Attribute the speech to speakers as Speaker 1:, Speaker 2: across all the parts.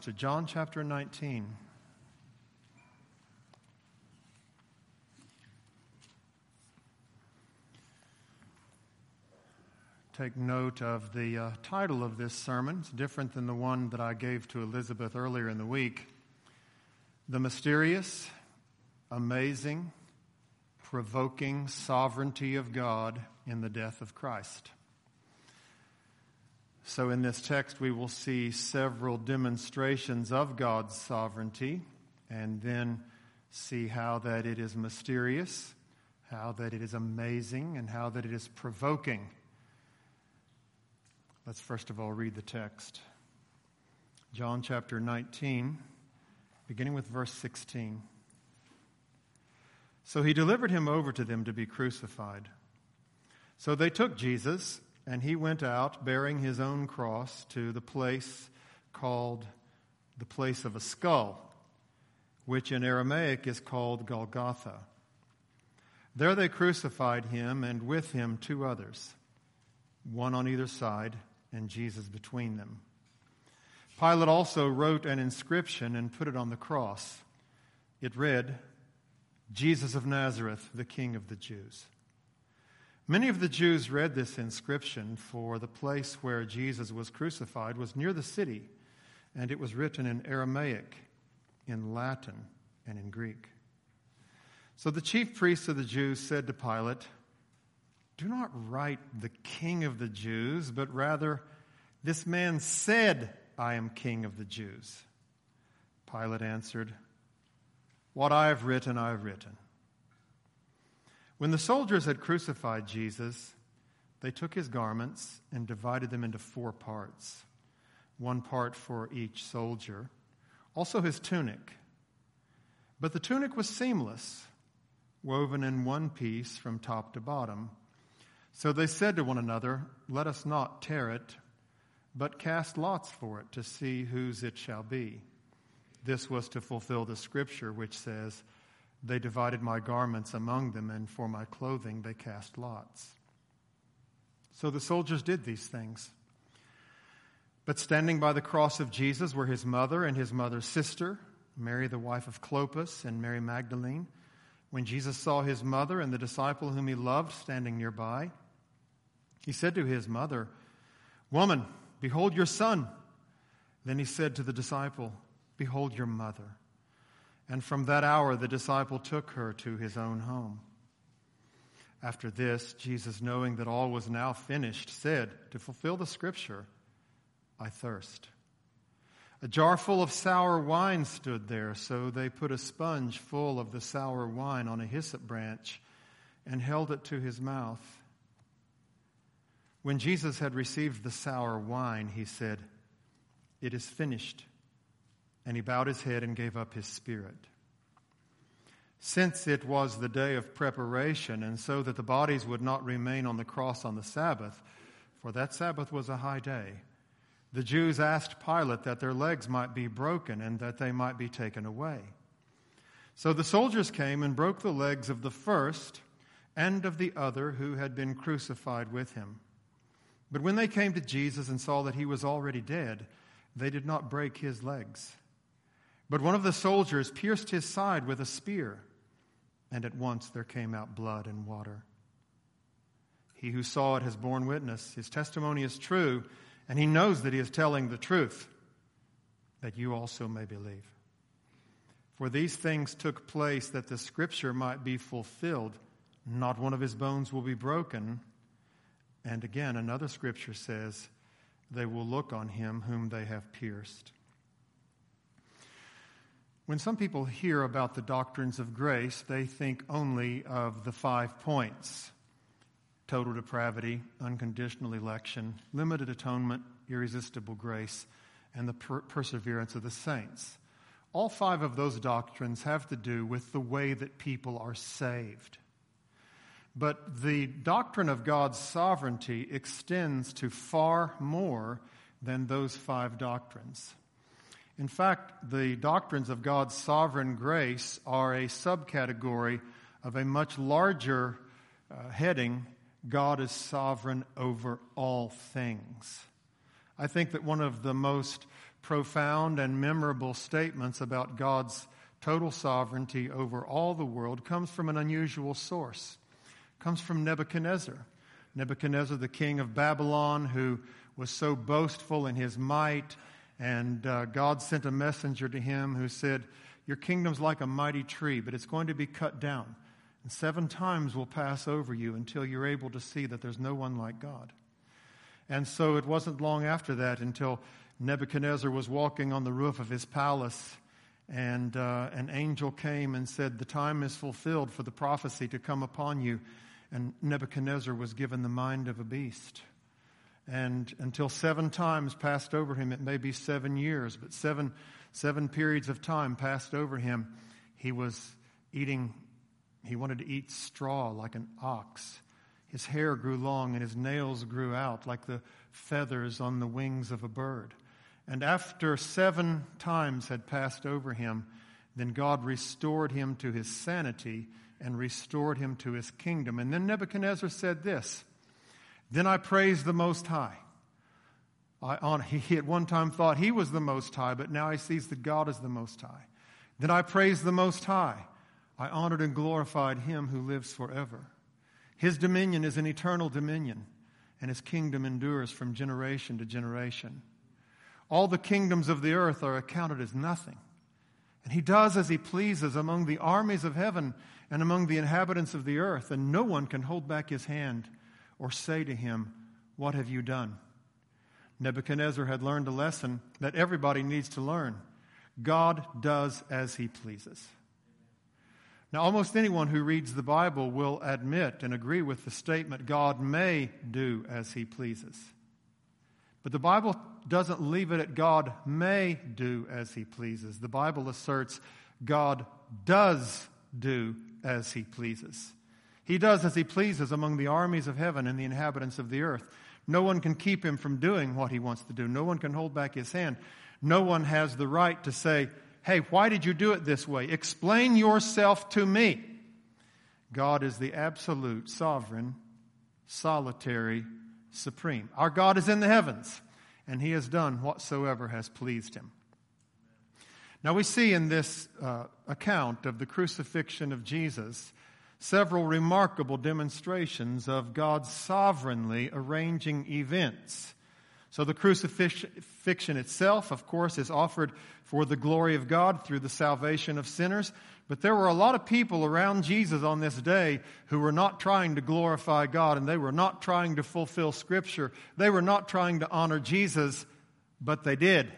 Speaker 1: To John chapter 19. Take note of the title of this sermon. It's different than the one that I gave to Elizabeth earlier in the week. The mysterious, amazing, provoking sovereignty of God in the death of Christ. So in this text, we will see several demonstrations of God's sovereignty and then see how that it is mysterious, how that it is amazing, and how that it is provoking. Let's first of all read the text. John chapter 19, beginning with verse 16. So he delivered him over to them to be crucified. So they took Jesus, and he went out bearing his own cross to the place called the place of a skull, which in Aramaic is called Golgotha. There they crucified him, and with him two others, one on either side, and Jesus between them. Pilate also wrote an inscription and put it on the cross. It read, Jesus of Nazareth, the King of the Jews. Many of the Jews read this inscription, for the place where Jesus was crucified was near the city, and it was written in Aramaic, in Latin, and in Greek. So the chief priests of the Jews said to Pilate, do not write the King of the Jews, but rather, this man said, I am King of the Jews. Pilate answered, what I have written, I have written. When the soldiers had crucified Jesus, they took his garments and divided them into 4 parts, one part for each soldier, also his tunic. But the tunic was seamless, woven in one piece from top to bottom. So they said to one another, let us not tear it, but cast lots for it to see whose it shall be. This was to fulfill the scripture which says, they divided my garments among them, and for my clothing they cast lots. So the soldiers did these things. But standing by the cross of Jesus were his mother and his mother's sister, Mary the wife of Clopas, and Mary Magdalene. When Jesus saw his mother and the disciple whom he loved standing nearby, he said to his mother, woman, behold your son. Then he said to the disciple, behold your mother. And from that hour, the disciple took her to his own home. After this, Jesus, knowing that all was now finished, said, to fulfill the scripture, I thirst. A jar full of sour wine stood there, so they put a sponge full of the sour wine on a hyssop branch and held it to his mouth. When Jesus had received the sour wine, he said, it is finished. And he bowed his head and gave up his spirit. Since it was the day of preparation, and so that the bodies would not remain on the cross on the Sabbath, for that Sabbath was a high day, the Jews asked Pilate that their legs might be broken and that they might be taken away. So the soldiers came and broke the legs of the first and of the other who had been crucified with him. But when they came to Jesus and saw that he was already dead, they did not break his legs. But one of the soldiers pierced his side with a spear, and at once there came out blood and water. He who saw it has borne witness. His testimony is true, and he knows that he is telling the truth, that you also may believe. For these things took place that the scripture might be fulfilled. Not one of his bones will be broken. And again, another scripture says, they will look on him whom they have pierced. When some people hear about the doctrines of grace, they think only of the 5 points: total depravity, unconditional election, limited atonement, irresistible grace, and the perseverance of the saints. All 5 of those doctrines have to do with the way that people are saved. But the doctrine of God's sovereignty extends to far more than those 5 doctrines. In fact, the doctrines of God's sovereign grace are a subcategory of a much larger heading, God is sovereign over all things. I think that one of the most profound and memorable statements about God's total sovereignty over all the world comes from an unusual source. It comes from Nebuchadnezzar. Nebuchadnezzar, the king of Babylon, who was so boastful in his might, and God sent a messenger to him who said, "Your kingdom's like a mighty tree, but it's going to be cut down, and 7 times will pass over you until you're able to see that there's no one like God." And so it wasn't long after that until Nebuchadnezzar was walking on the roof of his palace, and an angel came and said, "The time is fulfilled for the prophecy to come upon you." And Nebuchadnezzar was given the mind of a beast. And until 7 times passed over him, it may be 7 years, but seven periods of time passed over him. He wanted to eat straw like an ox. His hair grew long and his nails grew out like the feathers on the wings of a bird. And after 7 times had passed over him, then God restored him to his sanity and restored him to his kingdom. And then Nebuchadnezzar said this, "Then I praised the Most High." He at one time thought he was the Most High, but now he sees that God is the Most High. "Then I praised the Most High. I honored and glorified him who lives forever. His dominion is an eternal dominion, and his kingdom endures from generation to generation. All the kingdoms of the earth are accounted as nothing. And he does as he pleases among the armies of heaven and among the inhabitants of the earth, and no one can hold back his hand or say to him, 'What have you done?'" Nebuchadnezzar had learned a lesson that everybody needs to learn. God does as he pleases. Now, almost anyone who reads the Bible will admit and agree with the statement, God may do as he pleases. But the Bible doesn't leave it at God may do as he pleases. The Bible asserts God does do as he pleases. He does as he pleases among the armies of heaven and the inhabitants of the earth. No one can keep him from doing what he wants to do. No one can hold back his hand. No one has the right to say, "Hey, why did you do it this way? Explain yourself to me." God is the absolute, sovereign, solitary, supreme. Our God is in the heavens, and he has done whatsoever has pleased him. Now we see in this account of the crucifixion of Jesus several remarkable demonstrations of God sovereignly arranging events. So the crucifixion itself, of course, is offered for the glory of God through the salvation of sinners. But there were a lot of people around Jesus on this day who were not trying to glorify God, and they were not trying to fulfill Scripture. They were not trying to honor Jesus, but they did.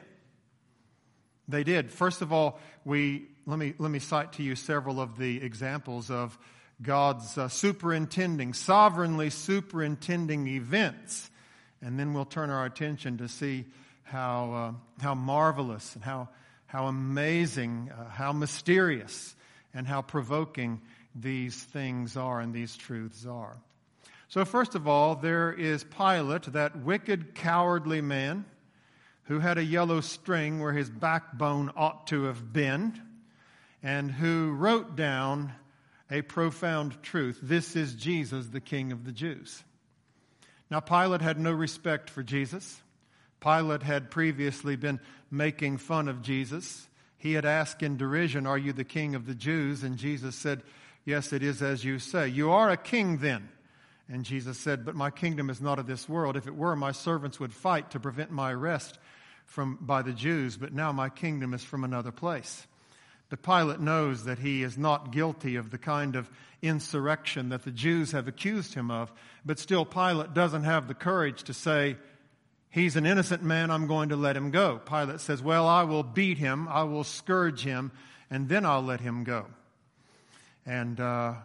Speaker 1: They did. First of all, let me cite to you several of the examples of God's sovereignly superintending events. And then we'll turn our attention to see how marvelous and how amazing, how mysterious, and how provoking these things are and these truths are. So first of all, there is Pilate, that wicked, cowardly man who had a yellow string where his backbone ought to have been, and who wrote down a profound truth. This is Jesus, the King of the Jews. Now, Pilate had no respect for Jesus. Pilate had previously been making fun of Jesus. He had asked in derision, "Are you the King of the Jews?" And Jesus said, "Yes, it is as you say." "You are a king then." And Jesus said, "But my kingdom is not of this world. If it were, my servants would fight to prevent my arrest by the Jews, but now my kingdom is from another place." But Pilate knows that he is not guilty of the kind of insurrection that the Jews have accused him of. But still, Pilate doesn't have the courage to say, "He's an innocent man, I'm going to let him go." Pilate says, "Well, I will beat him, I will scourge him, and then I'll let him go." And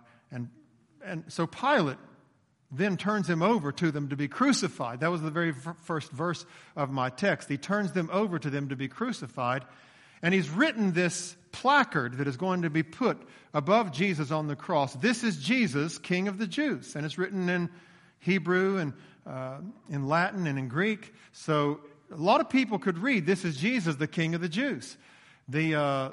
Speaker 1: so Pilate then turns him over to them to be crucified. That was the very first verse of my text. He turns them over to them to be crucified. And he's written this placard that is going to be put above Jesus on the cross. "This is Jesus, King of the Jews." And it's written in Hebrew and in Latin and in Greek. So a lot of people could read, "This is Jesus, the King of the Jews." The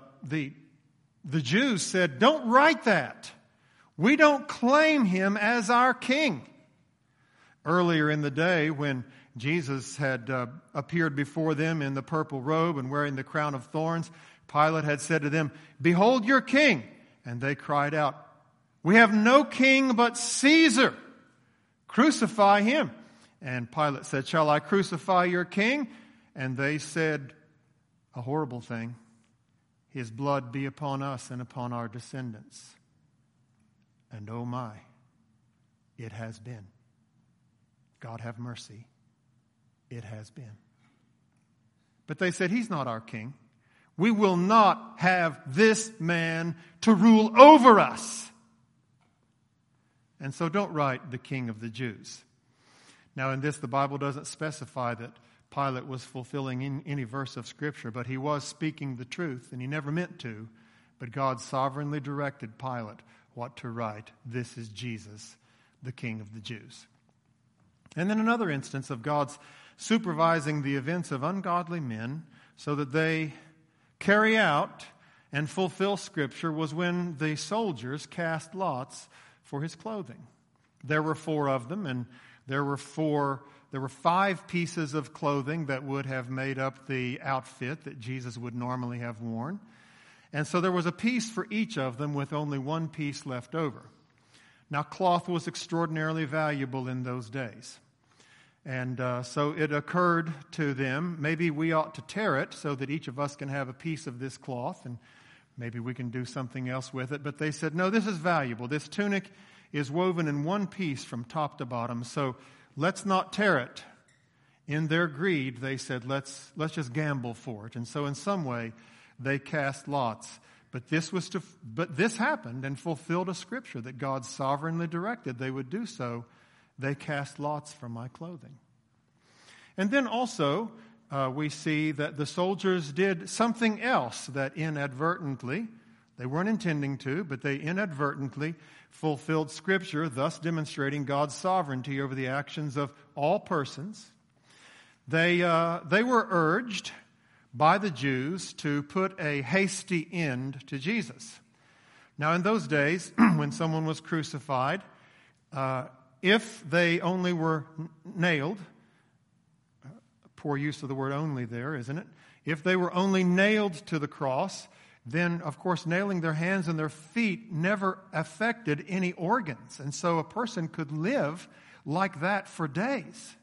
Speaker 1: Jews said, "Don't write that. We don't claim him as our king." Earlier in the day, when Jesus had appeared before them in the purple robe and wearing the crown of thorns, Pilate had said to them, "Behold your king." And they cried out, "We have no king but Caesar. Crucify him." And Pilate said, "Shall I crucify your king?" And they said a horrible thing. "His blood be upon us and upon our descendants." And oh my, it has been. God have mercy. It has been. But they said, "He's not our king. We will not have this man to rule over us." And so don't write the King of the Jews. Now in this, the Bible doesn't specify that Pilate was fulfilling any verse of Scripture, but he was speaking the truth, and he never meant to. But God sovereignly directed Pilate what to write. This is Jesus, the King of the Jews. And then another instance of God's supervising the events of ungodly men so that they carry out and fulfill Scripture was when the soldiers cast lots for his clothing. There were 4 of them, and there were 5 pieces of clothing that would have made up the outfit that Jesus would normally have worn. And so there was a piece for each of them with only 1 piece left over. Now, cloth was extraordinarily valuable in those days. And so it occurred to them, maybe we ought to tear it so that each of us can have a piece of this cloth, and maybe we can do something else with it. But they said, "No, this is valuable. This tunic is woven in 1 piece from top to bottom, so let's not tear it." In their greed, they said, let's just gamble for it. And so in some way, they cast lots. But this happened and fulfilled a Scripture that God sovereignly directed they would do so. They cast lots for my clothing. And then also, we see that the soldiers did something else that inadvertently, they weren't intending to, but they inadvertently fulfilled Scripture, thus demonstrating God's sovereignty over the actions of all persons. They were urged by the Jews to put a hasty end to Jesus. Now, in those days, when someone was crucified, if they only were nailed, poor use of the word only there, isn't it? If they were only nailed to the cross, then, of course, nailing their hands and their feet never affected any organs. And so a person could live like that for days.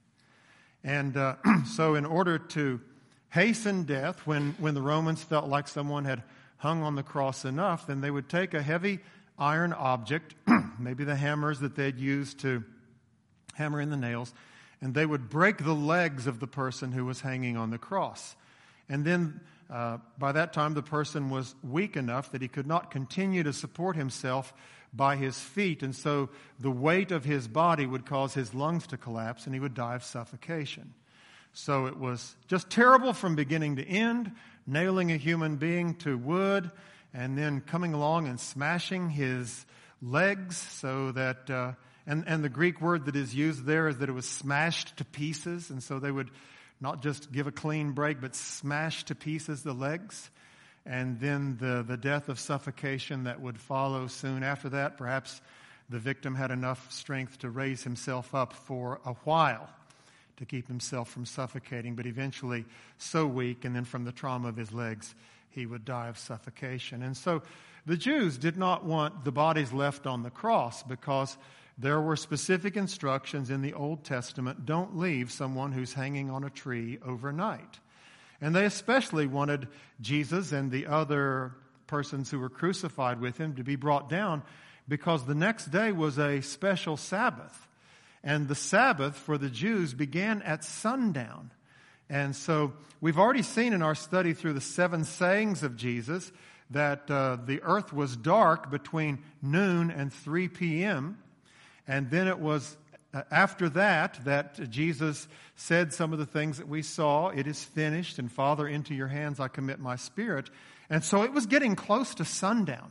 Speaker 1: And so in order to hasten death, when the Romans felt like someone had hung on the cross enough, then they would take a heavy iron object, maybe the hammers that they'd used to hammer in the nails, and they would break the legs of the person who was hanging on the cross. And then by that time, the person was weak enough that he could not continue to support himself by his feet, and so the weight of his body would cause his lungs to collapse, and he would die of suffocation. So it was just terrible from beginning to end, nailing a human being to wood, and then coming along and smashing his legs so that, and the Greek word that is used there is that it was smashed to pieces, and so they would not just give a clean break, but smash to pieces the legs. And then the death of suffocation that would follow soon after that. Perhaps the victim had enough strength to raise himself up for a while to keep himself from suffocating, but eventually so weak, and then from the trauma of his legs, he would die of suffocation. And so the Jews did not want the bodies left on the cross because there were specific instructions in the Old Testament, don't leave someone who's hanging on a tree overnight. And they especially wanted Jesus and the other persons who were crucified with him to be brought down because the next day was a special Sabbath. And the Sabbath for the Jews began at sundown. And so we've already seen in our study through the 7 sayings of Jesus that the earth was dark between noon and 3 p.m. And then it was after that Jesus said some of the things that we saw. It is finished, and Father, into your hands I commit my spirit. And so it was getting close to sundown.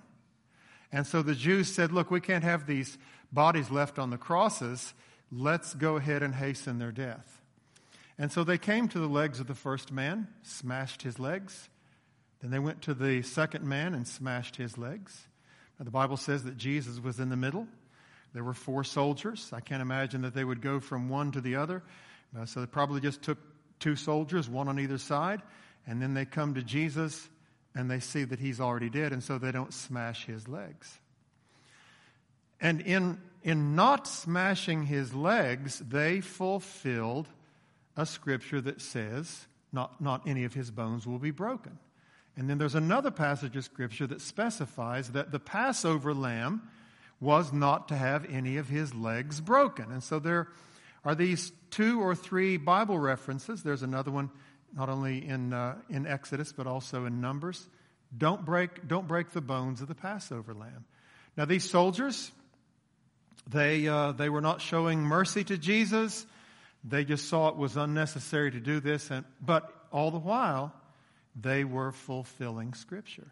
Speaker 1: And so the Jews said, look, we can't have these bodies left on the crosses. Let's go ahead and hasten their death. And so they came to the legs of the first man, smashed his legs. Then they went to the second man and smashed his legs. Now, the Bible says that Jesus was in the middle. There were 4 soldiers. I can't imagine that they would go from one to the other. So they probably just took 2 soldiers, one on either side, and then they come to Jesus and they see that he's already dead, and so they don't smash his legs. And in not smashing his legs, they fulfilled a scripture that says not any of his bones will be broken. And then there's another passage of scripture that specifies that the Passover lamb was not to have any of his legs broken. And so there are these 2 or 3 Bible references. There's another one not only in Exodus but also in Numbers. Don't break the bones of the Passover lamb. Now these soldiers, they were not showing mercy to Jesus. They just saw it was unnecessary to do this, but all the while they were fulfilling Scripture.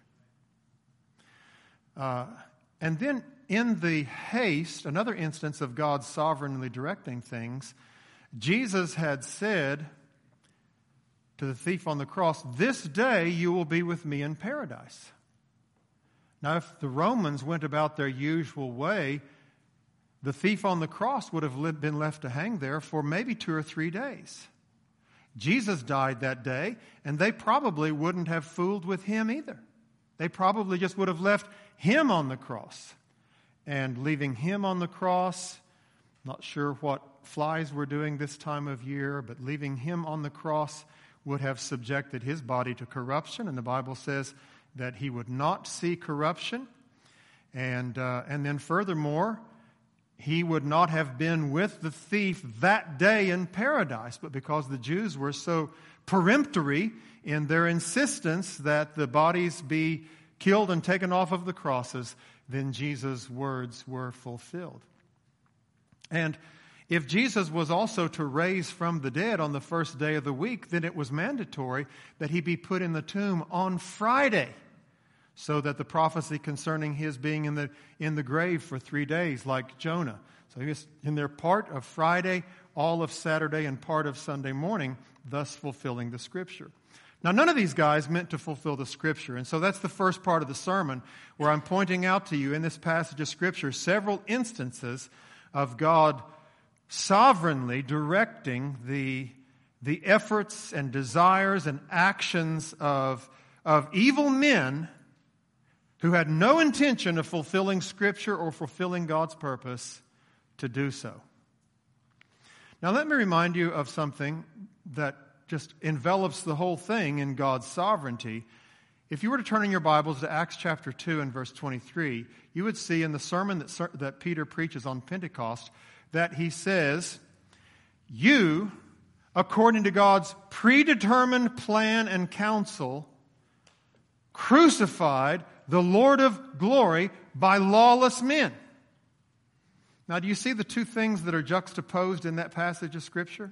Speaker 1: And then in the haste, another instance of God sovereignly directing things, Jesus had said to the thief on the cross, "This day you will be with me in paradise." Now, if the Romans went about their usual way, the thief on the cross would have been left to hang there for maybe 2 or 3 days. Jesus died that day, and they probably wouldn't have fooled with him either. They probably just would have left him on the cross. And leaving him on the cross, not sure what flies were doing this time of year, but leaving him on the cross would have subjected his body to corruption. And the Bible says that he would not see corruption. And then furthermore, he would not have been with the thief that day in paradise. But because the Jews were so peremptory in their insistence that the bodies be killed and taken off of the crosses, then Jesus' words were fulfilled. And if Jesus was also to raise from the dead on the first day of the week, then it was mandatory that he be put in the tomb on Friday, so that the prophecy concerning his being in the grave for 3 days, like Jonah. So he was in there part of Friday, all of Saturday, and part of Sunday morning, thus fulfilling the Scripture. Now, none of these guys meant to fulfill the Scripture, and so that's the first part of the sermon, where I'm pointing out to you in this passage of Scripture several instances of God sovereignly directing the efforts and desires and actions of evil men who had no intention of fulfilling Scripture or fulfilling God's purpose to do so. Now let me remind you of something that just envelops the whole thing in God's sovereignty. If you were to turn in your Bibles to Acts chapter 2 and verse 23, you would see in the sermon that Peter preaches on Pentecost that he says, "You, according to God's predetermined plan and counsel, crucified the Lord of glory by lawless men." Now, do you see the 2 things that are juxtaposed in that passage of Scripture?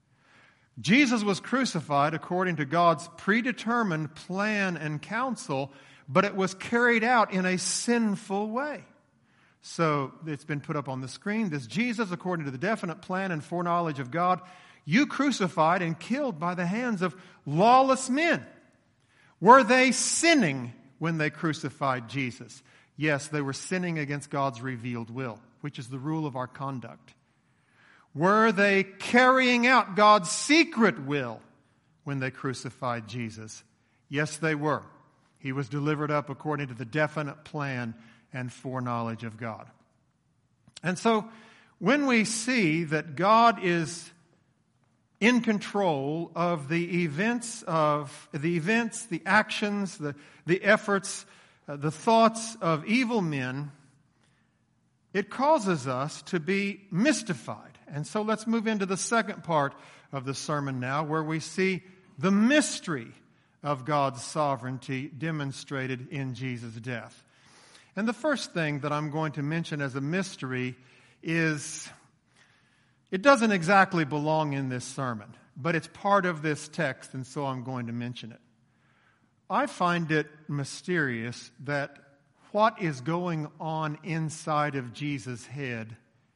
Speaker 1: Jesus was crucified according to God's predetermined plan and counsel, but it was carried out in a sinful way. So it's been put up on the screen. This Jesus, according to the definite plan and foreknowledge of God, you crucified and killed by the hands of lawless men. Were they sinning when they crucified Jesus? Yes, they were sinning against God's revealed will, which is the rule of our conduct. Were they carrying out God's secret will when they crucified Jesus? Yes, they were. He was delivered up according to the definite plan and foreknowledge of God. And so, when we see that God is in control of the events, the actions, the efforts, the thoughts of evil men, it causes us to be mystified. And so let's move into the second part of the sermon now, where we see the mystery of God's sovereignty demonstrated in Jesus' death. And the first thing that I'm going to mention as a mystery is, it doesn't exactly belong in this sermon, but it's part of this text, and so I'm going to mention it. I find it mysterious that what is going on inside of Jesus' head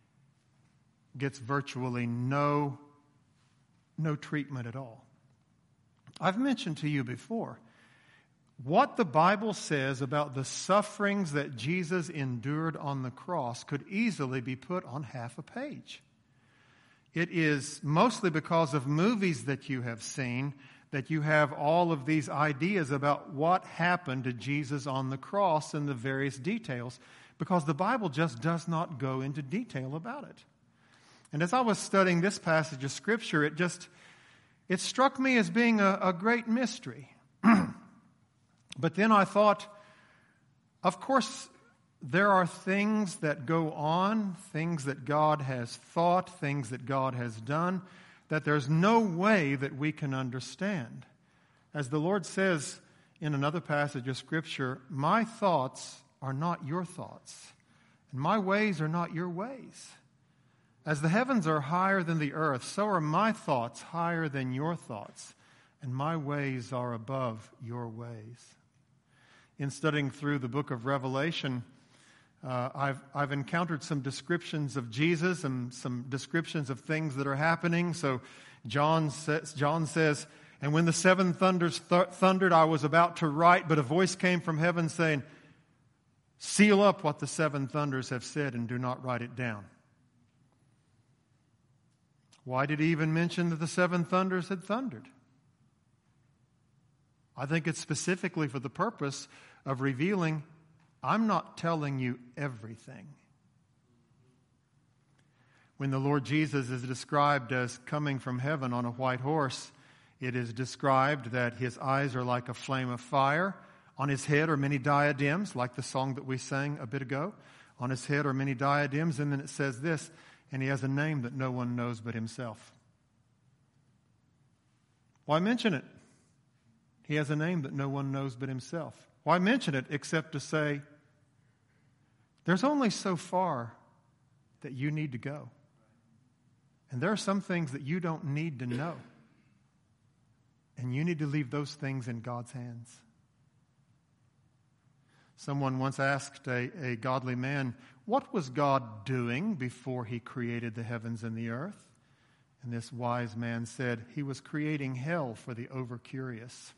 Speaker 1: gets virtually no treatment at all. I've mentioned to you before what the Bible says about the sufferings that Jesus endured on the cross could easily be put on half a page. it is mostly because of movies that you have seen that you have all of these ideas about what happened to Jesus on the cross and the various details, because the Bible just does not go into detail about it. And as I was studying this passage of Scripture, it struck me as being a great mystery. But then I thought, of course, there are things that go on, things that God has thought, things that God has done, that there's no way that we can understand. As the Lord says in another passage of Scripture, my thoughts are not your thoughts, and my ways are not your ways. As the heavens are higher than the earth, so are my thoughts higher than your thoughts, and my ways are above your ways. In studying through the book of Revelation, I've encountered some descriptions of Jesus and some descriptions of things that are happening. So John says, and when the seven thunders thundered, I was about to write, but a voice came from heaven saying, seal up what the seven thunders have said and do not write it down. Why did he even mention that the seven thunders had thundered? I think it's specifically for the purpose of revealing, I'm not telling you everything. When the Lord Jesus is described as coming from heaven on a white horse, it is described that his eyes are like a flame of fire. On his head are many diadems, like the song that we sang a bit ago. On his head are many diadems, and then it says this, and he has a name that no one knows but himself. Why mention it? He has a name that no one knows but himself. Why mention it except to say, there's only so far that you need to go. And there are some things that you don't need to know. And you need to leave those things in God's hands. Someone once asked a godly man, what was God doing before he created the heavens and the earth? And this wise man said, he was creating hell for the over-curious.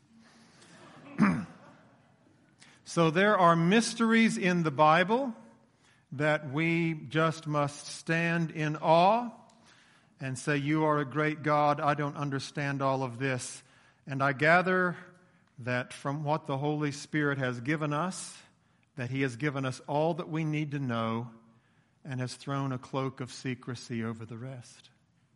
Speaker 1: So there are mysteries in the Bible that we just must stand in awe and say, you are a great God. I don't understand all of this. And I gather that from what the Holy Spirit has given us, that He has given us all that we need to know and has thrown a cloak of secrecy over the rest.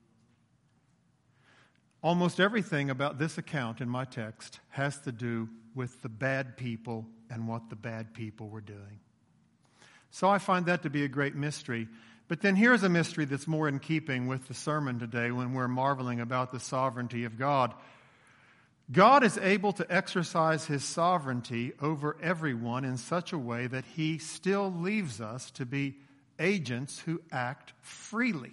Speaker 1: Almost everything about this account in my text has to do with the bad people and what the bad people were doing. So I find that to be a great mystery. But then here's a mystery that's more in keeping with the sermon today when we're marveling about the sovereignty of God. God is able to exercise His sovereignty over everyone in such a way that He still leaves us to be agents who act freely.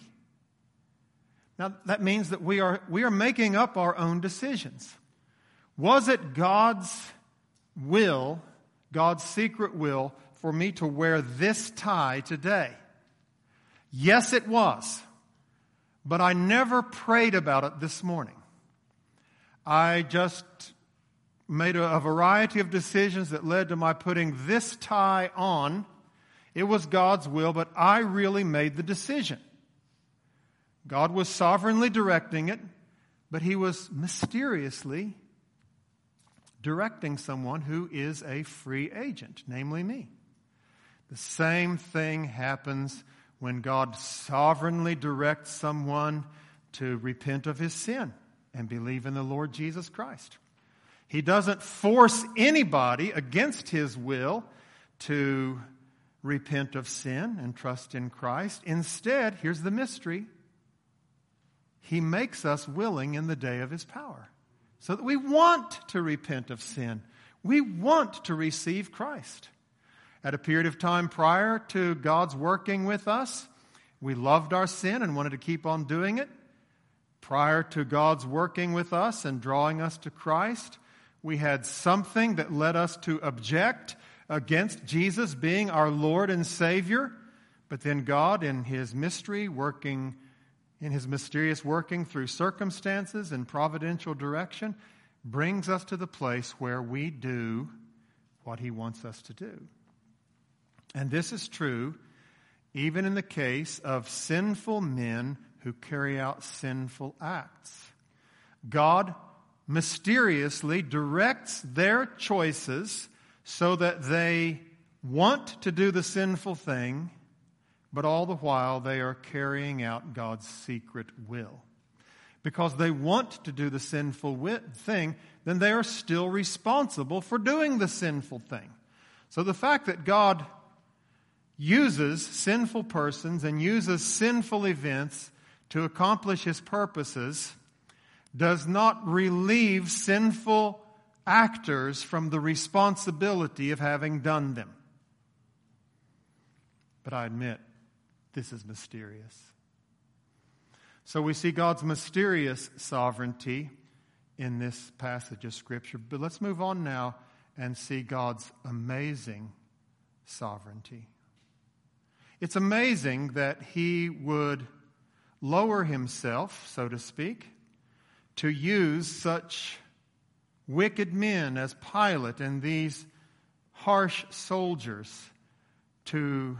Speaker 1: Now, that means that we are making up our own decisions. Was it God's will, God's secret will, for me to wear this tie today? Yes, it was. But I never prayed about it this morning. I just made a variety of decisions that led to my putting this tie on. It was God's will, but I really made the decision. God was sovereignly directing it, but He was mysteriously directing someone who is a free agent, namely me. The same thing happens when God sovereignly directs someone to repent of his sin and believe in the Lord Jesus Christ. He doesn't force anybody against His will to repent of sin and trust in Christ. Instead, here's the mystery. He makes us willing in the day of His power so that we want to repent of sin. We want to receive Christ. At a period of time prior to God's working with us, we loved our sin and wanted to keep on doing it. Prior to God's working with us and drawing us to Christ, we had something that led us to object against Jesus being our Lord and Savior. But then God, in His mystery, in His mysterious working through circumstances and providential direction, brings us to the place where we do what He wants us to do. And this is true even in the case of sinful men who carry out sinful acts. God mysteriously directs their choices so that they want to do the sinful thing, but all the while they are carrying out God's secret will. Because they want to do the sinful thing, then they are still responsible for doing the sinful thing. So the fact that God uses sinful persons and uses sinful events to accomplish His purposes does not relieve sinful actors from the responsibility of having done them. But I admit, this is mysterious. So we see God's mysterious sovereignty in this passage of Scripture. But let's move on now and see God's amazing sovereignty. It's amazing that He would lower Himself, so to speak, to use such wicked men as Pilate and these harsh soldiers to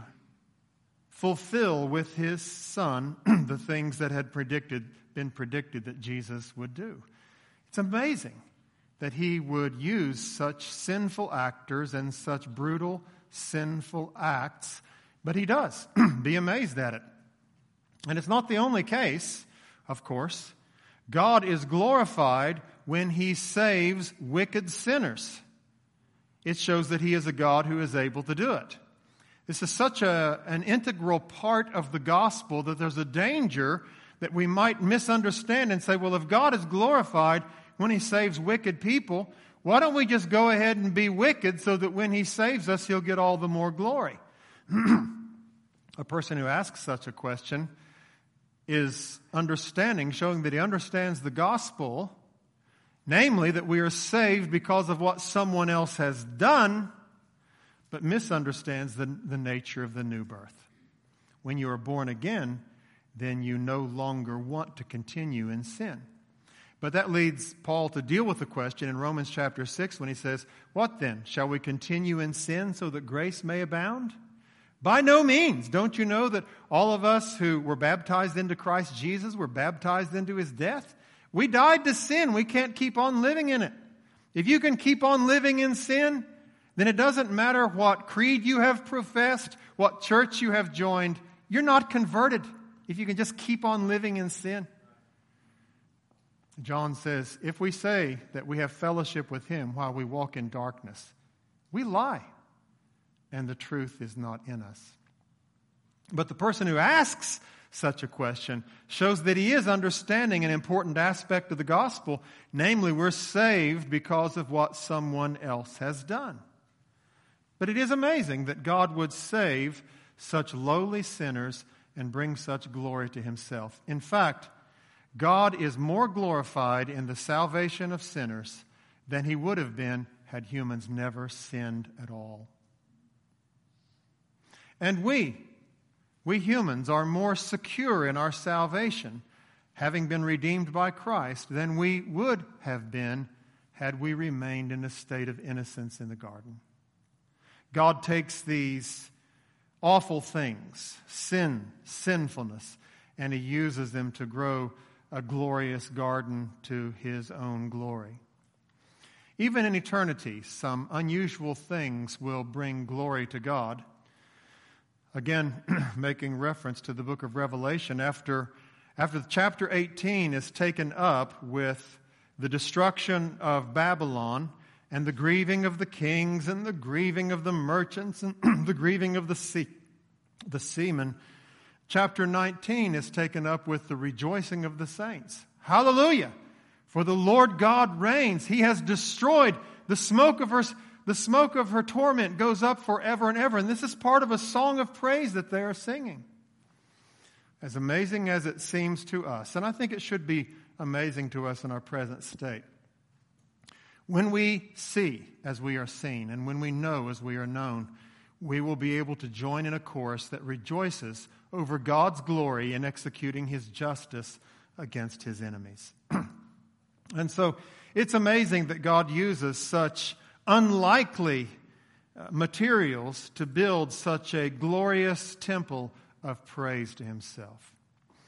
Speaker 1: fulfill with His Son the things that had been predicted that Jesus would do. It's amazing that He would use such sinful actors and such brutal, sinful acts, but He does. Be amazed at it. And it's not the only case, of course. God is glorified when He saves wicked sinners. It shows that He is a God who is able to do it. This is such an integral part of the gospel that there's a danger that we might misunderstand and say, well, if God is glorified when He saves wicked people, why don't we just go ahead and be wicked so that when He saves us, He'll get all the more glory? A person who asks such a question is showing that he understands the gospel, namely that we are saved because of what someone else has done, but misunderstands the nature of the new birth. When you are born again, then you no longer want to continue in sin. But that leads Paul to deal with the question in Romans chapter 6 when he says, "What then? Shall we continue in sin so that grace may abound? By no means. Don't you know that all of us who were baptized into Christ Jesus were baptized into His death? We died to sin. We can't keep on living in it. If you can keep on living in sin, then it doesn't matter what creed you have professed, what church you have joined. You're not converted if you can just keep on living in sin." John says, if we say that we have fellowship with Him while we walk in darkness, we lie, and the truth is not in us. But the person who asks such a question shows that he is understanding an important aspect of the gospel, namely we're saved because of what someone else has done. But it is amazing that God would save such lowly sinners and bring such glory to Himself. In fact, God is more glorified in the salvation of sinners than He would have been had humans never sinned at all. And we humans are more secure in our salvation, having been redeemed by Christ, than we would have been had we remained in a state of innocence in the garden. God takes these awful things, sinfulness, and He uses them to grow a glorious garden to His own glory. Even in eternity, some unusual things will bring glory to God. Again, making reference to the book of Revelation, after chapter 18 is taken up with the destruction of Babylon and the grieving of the kings and the grieving of the merchants and the grieving of the seamen, chapter 19 is taken up with the rejoicing of the saints. Hallelujah! For the Lord God reigns. He has destroyed the smoke of her torment goes up forever and ever. And this is part of a song of praise that they are singing. As amazing as it seems to us, and I think it should be amazing to us in our present state, when we see as we are seen and when we know as we are known, we will be able to join in a chorus that rejoices over God's glory in executing His justice against His enemies. And so it's amazing that God uses such unlikely materials to build such a glorious temple of praise to Himself.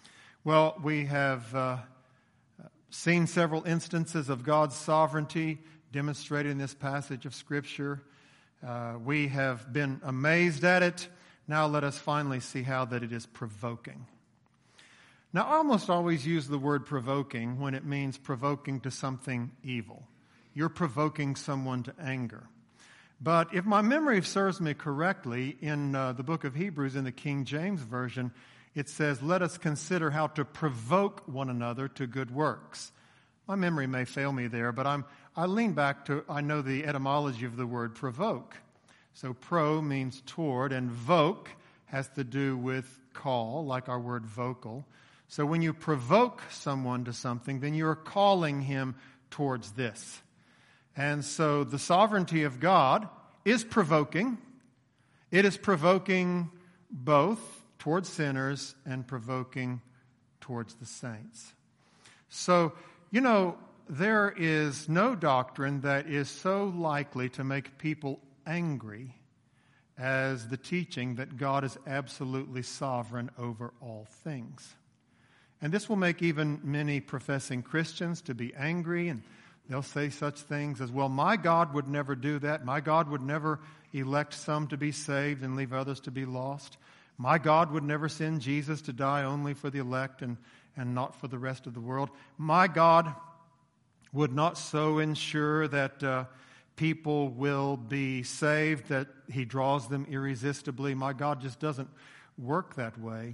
Speaker 1: Well, we have seen several instances of God's sovereignty demonstrated in this passage of Scripture. We have been amazed at it. Now let us finally see how that it is provoking. Now, I almost always use the word provoking when it means provoking to something evil. You're provoking someone to anger. But if my memory serves me correctly, in the book of Hebrews, in the King James Version, it says, let us consider how to provoke one another to good works. My memory may fail me there, but I lean back to, I know the etymology of the word provoke. So pro means toward, and voke has to do with call, like our word vocal. So when you provoke someone to something, then you're calling him towards this. And so the sovereignty of God is provoking. It is provoking both towards sinners and provoking towards the saints. So, there is no doctrine that is so likely to make people angry as the teaching that God is absolutely sovereign over all things. And this will make even many professing Christians to be angry, and they'll say such things as, well, my God would never do that. My God would never elect some to be saved and leave others to be lost. My God would never send Jesus to die only for the elect and not for the rest of the world. My God would not so ensure that people will be saved that he draws them irresistibly. My God just doesn't work that way.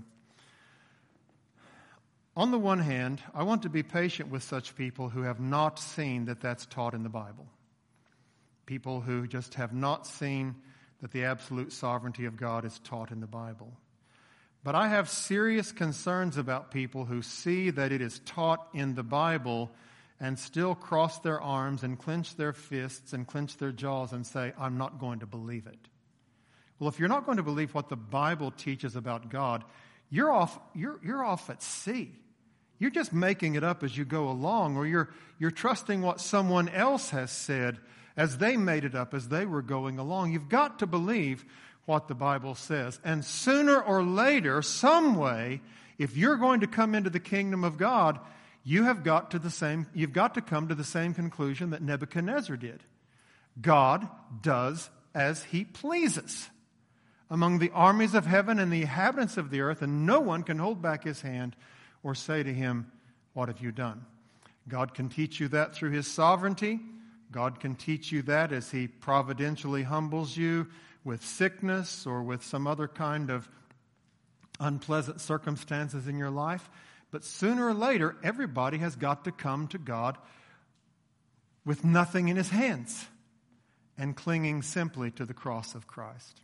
Speaker 1: On the one hand, I want to be patient with such people who have not seen that that's taught in the Bible. People who just have not seen that the absolute sovereignty of God is taught in the Bible. But I have serious concerns about people who see that it is taught in the Bible and still cross their arms and clench their fists and clench their jaws and say, I'm not going to believe it. Well, if you're not going to believe what the Bible teaches about God, you're off at sea. You're just making it up as you go along, or you're trusting what someone else has said as they made it up as they were going along. You've got to believe what the Bible says. And sooner or later, some way, if you're going to come into the kingdom of God, you've got to come to the same conclusion that Nebuchadnezzar did. God does as he pleases among the armies of heaven and the inhabitants of the earth, and no one can hold back his hand or say to him, what have you done? God can teach you that through his sovereignty. God can teach you that as he providentially humbles you with sickness or with some other kind of unpleasant circumstances in your life. But sooner or later, everybody has got to come to God with nothing in his hands and clinging simply to the cross of Christ.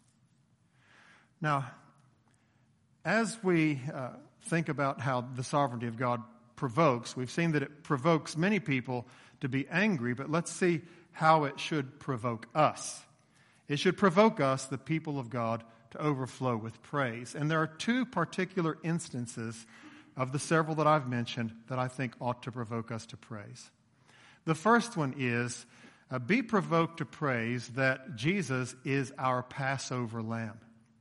Speaker 1: Now, as we think about how the sovereignty of God provokes, we've seen that it provokes many people to be angry, but let's see how it should provoke us. It should provoke us, the people of God, to overflow with praise. And there are two particular instances of the several that I've mentioned that I think ought to provoke us to praise. The first one is, be provoked to praise that Jesus is our Passover lamb.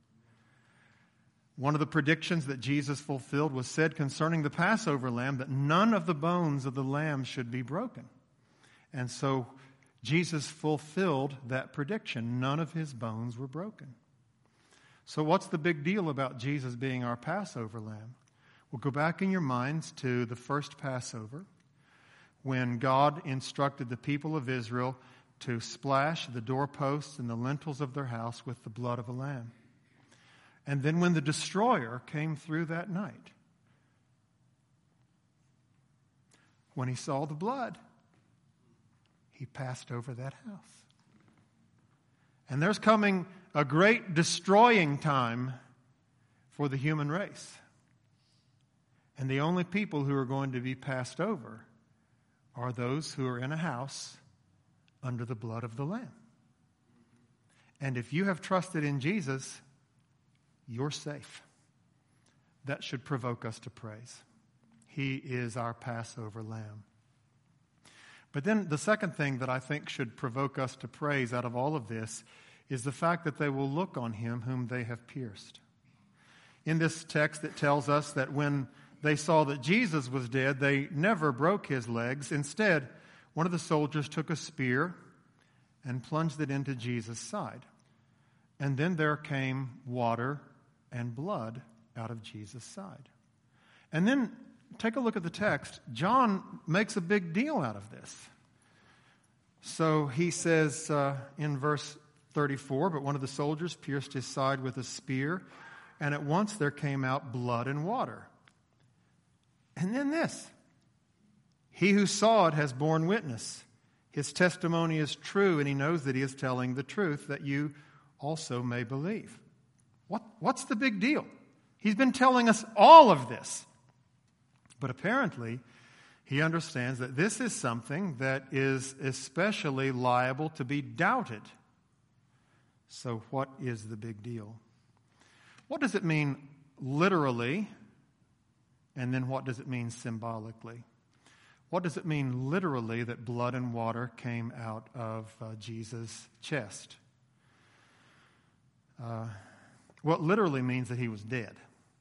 Speaker 1: One of the predictions that Jesus fulfilled was said concerning the Passover lamb that none of the bones of the lamb should be broken. And so Jesus fulfilled that prediction. None of his bones were broken. So what's the big deal about Jesus being our Passover lamb? Well, go back in your minds to the first Passover when God instructed the people of Israel to splash the doorposts and the lintels of their house with the blood of a lamb. And then when the destroyer came through that night, when he saw the blood, he passed over that house. And there's coming a great destroying time for the human race. And the only people who are going to be passed over are those who are in a house under the blood of the Lamb. And if you have trusted in Jesus, you're safe. That should provoke us to praise. He is our Passover lamb. But then the second thing that I think should provoke us to praise out of all of this is the fact that they will look on him whom they have pierced. In this text, it tells us that when they saw that Jesus was dead, they never broke his legs. Instead, one of the soldiers took a spear and plunged it into Jesus' side. And then there came water and blood out of Jesus' side. And then take a look at the text. John makes a big deal out of this. So he says in verse 34, but one of the soldiers pierced his side with a spear, and at once there came out blood and water. And then this, he who saw it has borne witness. His testimony is true, and he knows that he is telling the truth, that you also may believe. What's the big deal? He's been telling us all of this. But apparently, he understands that this is something that is especially liable to be doubted. So what is the big deal? What does it mean literally? And then what does it mean symbolically? What does it mean literally that blood and water came out of Jesus' chest? What literally means that he was dead.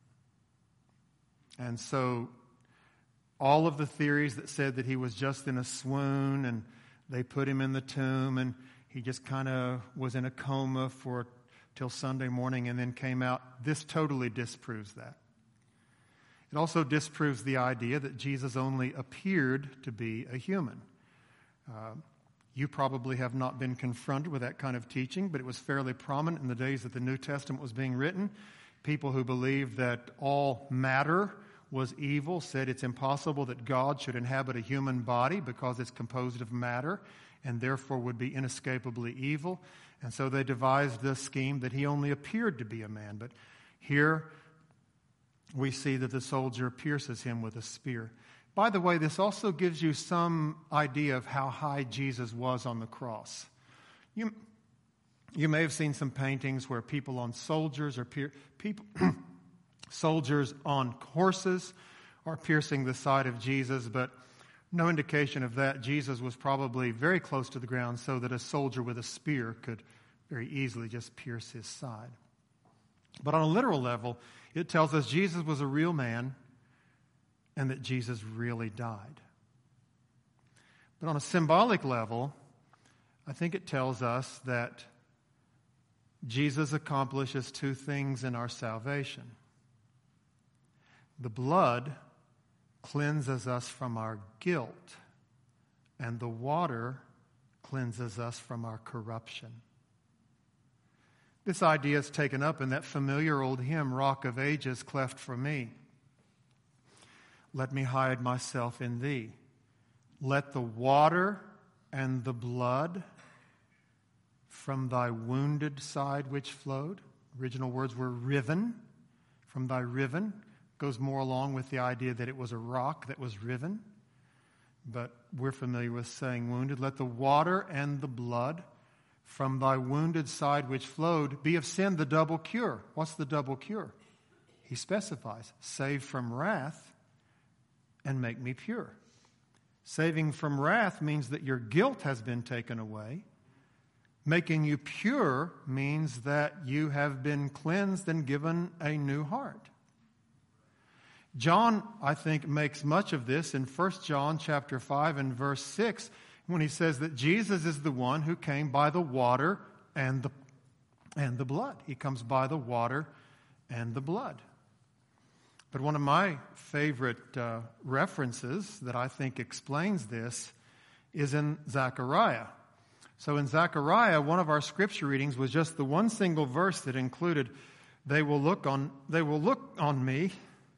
Speaker 1: And so all of the theories that said that he was just in a swoon and they put him in the tomb and he just kind of was in a coma till Sunday morning and then came out, this totally disproves that. It also disproves the idea that Jesus only appeared to be a human. You probably have not been confronted with that kind of teaching, but it was fairly prominent in the days that the New Testament was being written. People who believed that all matter was evil said it's impossible that God should inhabit a human body because it's composed of matter and therefore would be inescapably evil. And so they devised this scheme that he only appeared to be a man. But here we see that the soldier pierces him with a spear. By the way, this also gives you some idea of how high Jesus was on the cross. You may have seen some paintings where people on soldiers or soldiers on horses are piercing the side of Jesus, but no indication of that. Jesus was probably very close to the ground so that a soldier with a spear could very easily just pierce his side. But on a literal level, it tells us Jesus was a real man and that Jesus really died. But on a symbolic level, I think it tells us that Jesus accomplishes two things in our salvation. The blood cleanses us from our guilt, and the water cleanses us from our corruption. This idea is taken up in that familiar old hymn, Rock of Ages, cleft for me. Let me hide myself in thee. Let the water and the blood from thy wounded side which flowed. Original words were riven. From thy riven goes more along with the idea that it was a rock that was riven. But we're familiar with saying wounded. Let the water and the blood from thy wounded side which flowed be of sin the double cure. What's the double cure? He specifies, save from wrath and make me pure. Saving from wrath means that your guilt has been taken away. Making you pure means that you have been cleansed and given a new heart. John, I think, makes much of this in 1 John chapter 5 and verse 6 when he says that Jesus is the one who came by the water and the blood. He comes by the water and the blood. But one of my favorite references that I think explains this is in Zechariah. So in Zechariah, one of our scripture readings was just the one single verse that included, they will look on me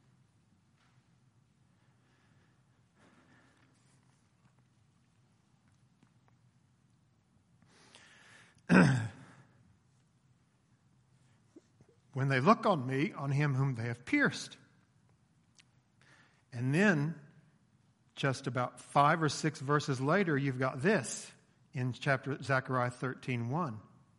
Speaker 1: when they look on me, on him whom they have pierced. And then, just about 5 or 6 verses later, you've got this in chapter Zechariah 13:1.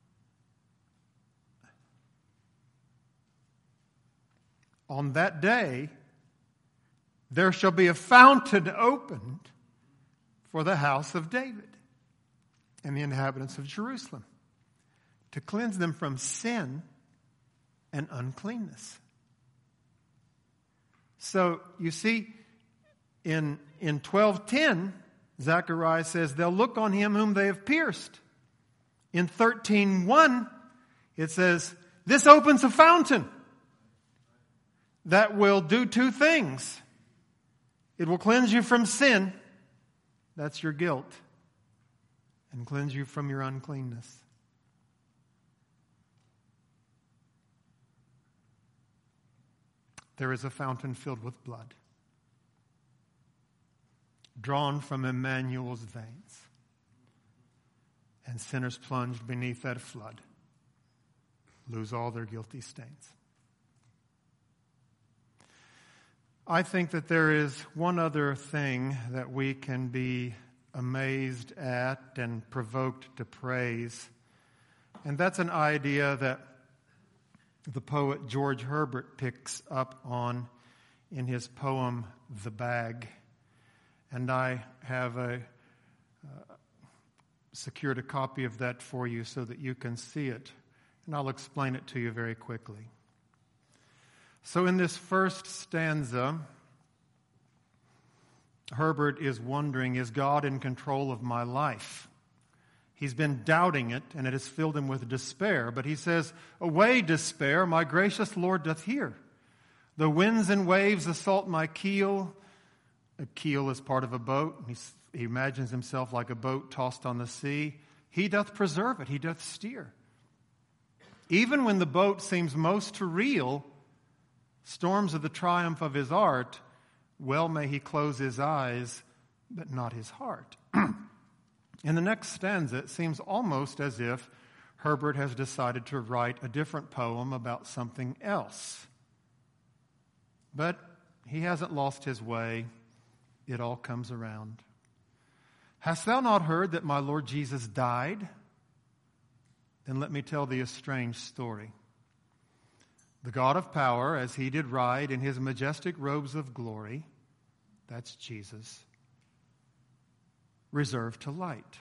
Speaker 1: On that day, there shall be a fountain opened for the house of David and the inhabitants of Jerusalem, to cleanse them from sin and uncleanness. So you see, in 12:10, Zechariah says, they'll look on him whom they have pierced. In 13:1, it says, this opens a fountain that will do two things. It will cleanse you from sin, that's your guilt, and cleanse you from your uncleanness. There is a fountain filled with blood, drawn from Emmanuel's veins, and sinners plunged beneath that flood lose all their guilty stains. I think that there is one other thing that we can be amazed at and provoked to praise, and that's an idea that the poet George Herbert picks up on in his poem, The Bag. And I have secured a copy of that for you so that you can see it. And I'll explain it to you very quickly. So in this first stanza, Herbert is wondering, is God in control of my life? He's been doubting it, and it has filled him with despair. But he says, away, despair, my gracious Lord doth hear. The winds and waves assault my keel. A keel is part of a boat. He imagines himself like a boat tossed on the sea. He doth preserve it. He doth steer. Even when the boat seems most to reel, storms of the triumph of his art, well may he close his eyes, but not his heart. In the next stanza, it seems almost as if Herbert has decided to write a different poem about something else. But he hasn't lost his way. It all comes around. Hast thou not heard that my Lord Jesus died? Then let me tell thee a strange story. The God of power, as he did ride in his majestic robes of glory, that's Jesus, reserved to light.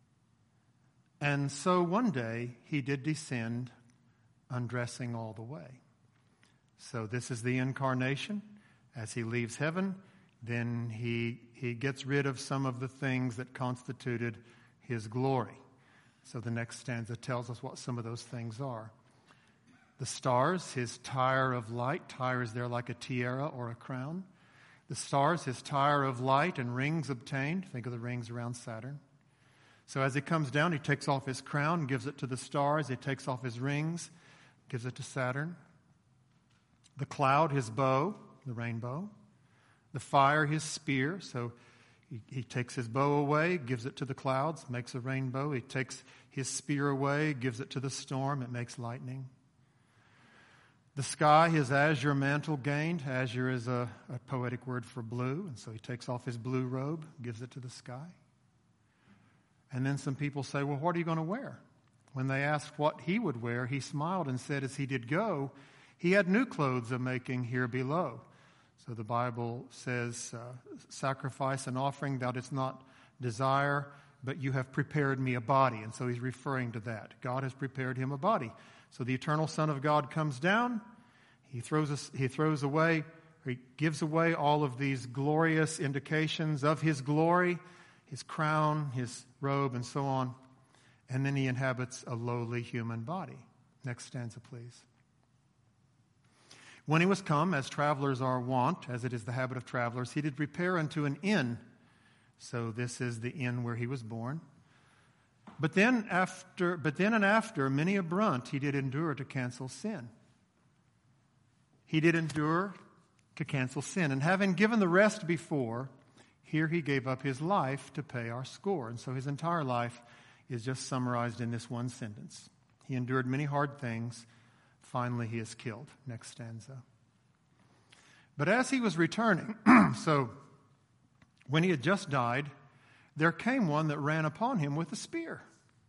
Speaker 1: And so one day he did descend, undressing all the way. So this is the incarnation. As he leaves heaven, then he gets rid of some of the things that constituted his glory. So the next stanza tells us what some of those things are. The stars, his tire of light. Tire is there like a tiara or a crown. The stars, his tire of light and rings obtained. Think of the rings around Saturn. So as he comes down, he takes off his crown, gives it to the stars. He takes off his rings, gives it to Saturn. The cloud, his bow, the rainbow. The fire, his spear. So he takes his bow away, gives it to the clouds, makes a rainbow. He takes his spear away, gives it to the storm, it makes lightning. The sky, his azure mantle gained. Azure is a poetic word for blue, and so he takes off his blue robe, gives it to the sky. And then some people say, well, what are you going to wear? When they asked what he would wear, he smiled and said, as he did go, he had new clothes a making here below. So the Bible says, sacrifice and offering thou didst not desire, but you have prepared me a body. And so he's referring to that. God has prepared him a body. So the eternal Son of God comes down. He gives away all of these glorious indications of his glory, his crown, his robe, and so on. And then he inhabits a lowly human body. Next stanza, please. When he was come, as travelers are wont, as it is the habit of travelers, he did repair unto an inn. So this is the inn where he was born. But then and after many a brunt he did endure to cancel sin. He did endure to cancel sin. And having given the rest before, here he gave up his life to pay our score. And so his entire life is just summarized in this one sentence. He endured many hard things. Finally, he is killed. Next stanza. But as he was returning, so when he had just died, there came one that ran upon him with a spear.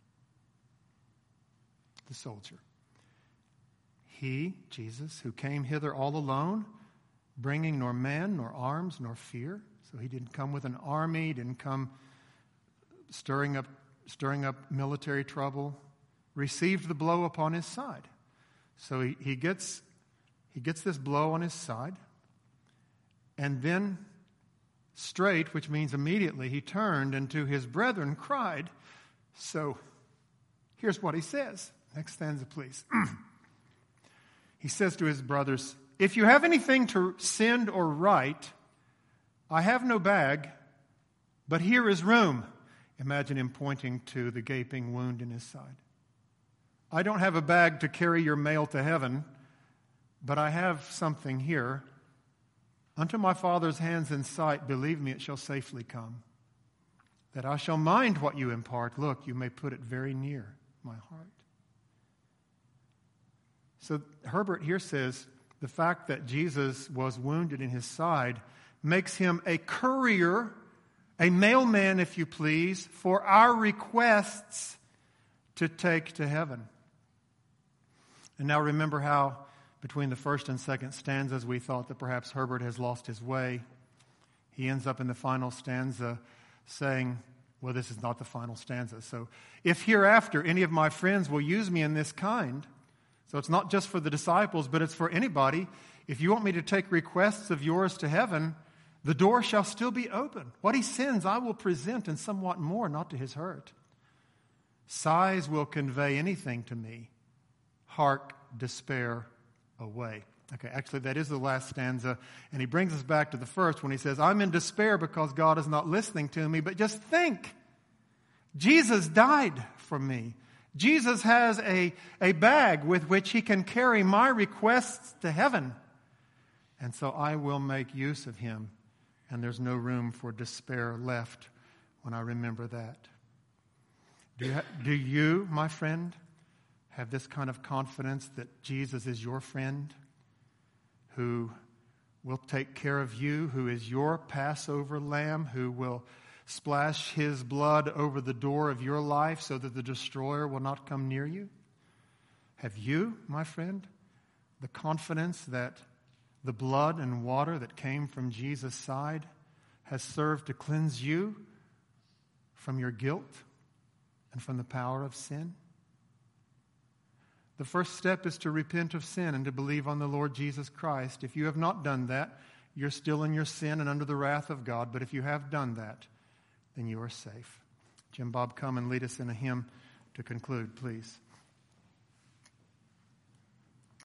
Speaker 1: The soldier. He, Jesus, who came hither all alone, bringing nor man, nor arms, nor fear. So he didn't come with an army, didn't come stirring up military trouble, received the blow upon his side. So he gets this blow on his side, And then straight, which means immediately, he turned and to his brethren cried. So here's what he says. Next stanza, please. He says to his brothers, if you have anything to send or write, I have no bag, but here is room. Imagine him pointing to the gaping wound in his side. I don't have a bag to carry your mail to heaven, but I have something here. Unto my Father's hands in sight, believe me, it shall safely come. That I shall mind what you impart. Look, you may put it very near my heart. So Herbert here says the fact that Jesus was wounded in his side makes him a courier, a mailman, if you please, for our requests to take to heaven. And now remember how between the first and second stanzas we thought that perhaps Herbert has lost his way. He ends up in the final stanza saying, well, this is not the final stanza. So if hereafter any of my friends will use me in this kind, so it's not just for the disciples, but it's for anybody. If you want me to take requests of yours to heaven, the door shall still be open. What he sends, I will present, and somewhat more, not to his hurt. Sighs will convey anything to me. Hark, despair away. Okay, actually, that is the last stanza, and he brings us back to the first when he says, I'm in despair because God is not listening to me, but just think, Jesus died for me. Jesus has a bag with which he can carry my requests to heaven. And so I will make use of him. And there's no room for despair left when I remember that. Do you, my friend, have this kind of confidence that Jesus is your friend who will take care of you, who is your Passover lamb, who will splash his blood over the door of your life so that the destroyer will not come near you? Have you, my friend, the confidence that the blood and water that came from Jesus' side has served to cleanse you from your guilt and from the power of sin? The first step is to repent of sin and to believe on the Lord Jesus Christ. If you have not done that, you're still in your sin and under the wrath of God. But if you have done that, then you are safe. Jim Bob, come and lead us in a hymn to conclude, please.